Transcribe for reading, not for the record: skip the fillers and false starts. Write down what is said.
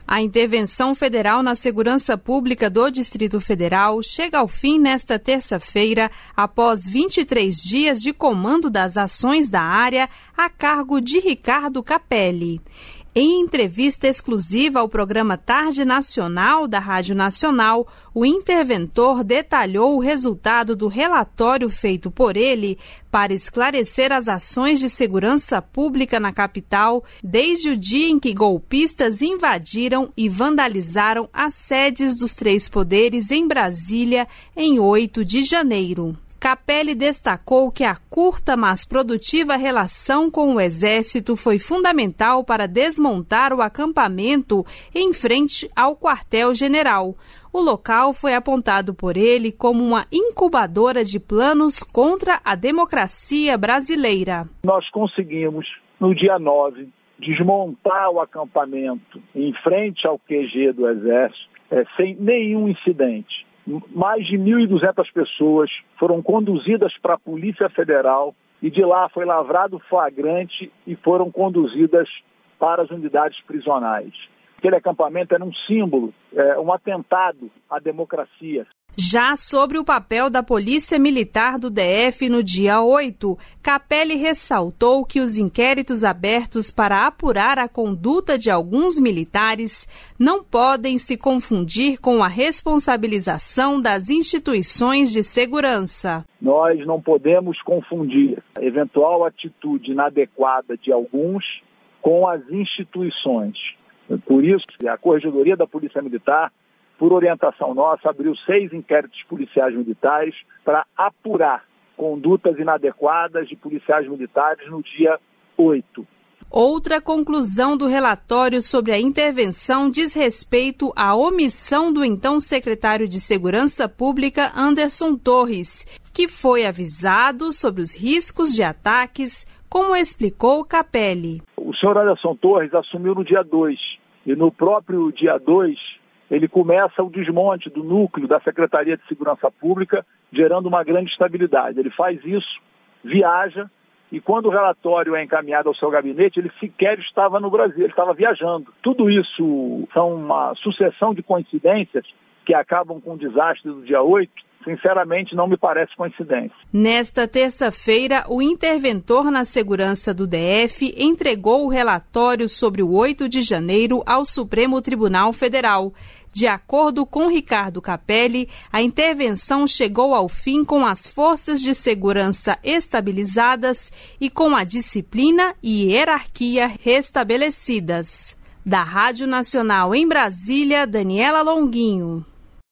A intervenção federal na segurança pública do Distrito Federal chega ao fim nesta terça-feira, após 23 dias de comando das ações da área a cargo de Ricardo Capelli. Em entrevista exclusiva ao programa Tarde Nacional da Rádio Nacional, o interventor detalhou o resultado do relatório feito por ele para esclarecer as ações de segurança pública na capital desde o dia em que golpistas invadiram e vandalizaram as sedes dos 3 poderes em Brasília em 8 de janeiro. Capelli destacou que a curta, mas produtiva relação com o Exército foi fundamental para desmontar o acampamento em frente ao quartel-general. O local foi apontado por ele como uma incubadora de planos contra a democracia brasileira. Nós conseguimos, no dia 9, desmontar o acampamento em frente ao QG do Exército, sem nenhum incidente. Mais de 1.200 pessoas foram conduzidas para a Polícia Federal e de lá foi lavrado flagrante e foram conduzidas para as unidades prisionais. Aquele acampamento era um símbolo, um atentado à democracia. Já sobre o papel da Polícia Militar do DF no dia 8, Capelli ressaltou que os inquéritos abertos para apurar a conduta de alguns militares não podem se confundir com a responsabilização das instituições de segurança. Nós não podemos confundir a eventual atitude inadequada de alguns com as instituições. Por isso, a Corregedoria da Polícia Militar, por orientação nossa, abriu 6 inquéritos policiais militares para apurar condutas inadequadas de policiais militares no dia 8. Outra conclusão do relatório sobre a intervenção diz respeito à omissão do então secretário de Segurança Pública, Anderson Torres, que foi avisado sobre os riscos de ataques, como explicou Capelli. O senhor Anderson Torres assumiu no dia 2 e no próprio dia 2 ele começa o desmonte do núcleo da Secretaria de Segurança Pública, gerando uma grande instabilidade. Ele faz isso, viaja, e quando o relatório é encaminhado ao seu gabinete, ele sequer estava no Brasil, ele estava viajando. Tudo isso são uma sucessão de coincidências que acabam com o desastre do dia 8, sinceramente não me parece coincidência. Nesta terça-feira, o interventor na segurança do DF entregou o relatório sobre o 8 de janeiro ao Supremo Tribunal Federal. De acordo com Ricardo Capelli, a intervenção chegou ao fim com as forças de segurança estabilizadas e com a disciplina e hierarquia restabelecidas. Da Rádio Nacional em Brasília, Daniela Longuinho.